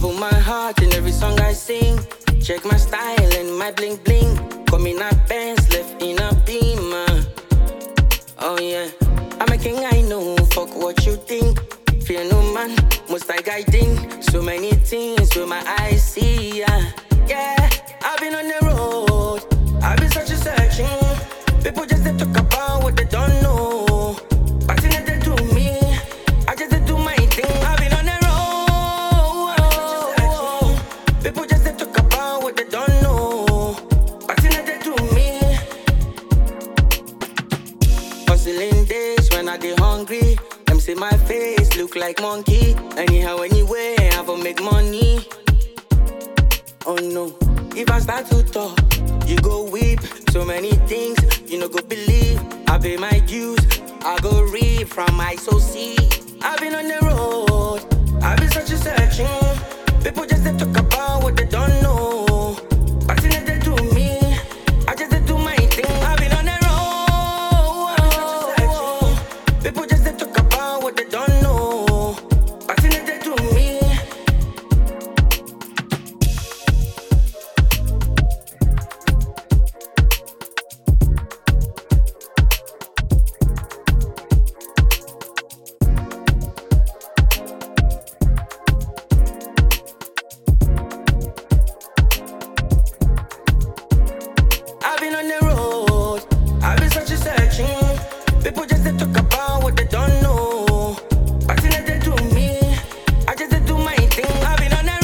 put my heart in every song I sing. Check my style and my bling bling. Come in a Benz, left in a Beamer. Oh yeah, I'm a king, I know, fuck what you think. Fear no man, must I guiding. So many things with my eyes see, yeah. Yeah, I've been on the road, I've been searching. People just they talk about what they don't know. But in they do me, I just they do my thing. I've been on the road, people just they talk about what they don't know. But in they do me. Hustling days when I get hungry. Them say my face look like monkey. Anyhow, anyway, I have to make money. Oh no, if I start to talk, you go weep. So many things you no go believe. I pay my dues, I go read from my SOC. I've been on the road, I've been searching. People just they talk about what they don't know. But in they do me, I just they do my thing. I've been on the road, people just they talk about what they don't know. But in they do me. I've been on the road, I've been searching. People just they talk about what they don't know. But in they do me, I just they do my thing. I've been on the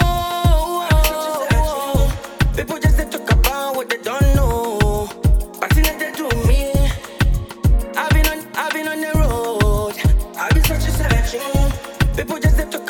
road, people just they talk about what they don't know. But in they do me, I've been on the road, I've been searching. People just they talk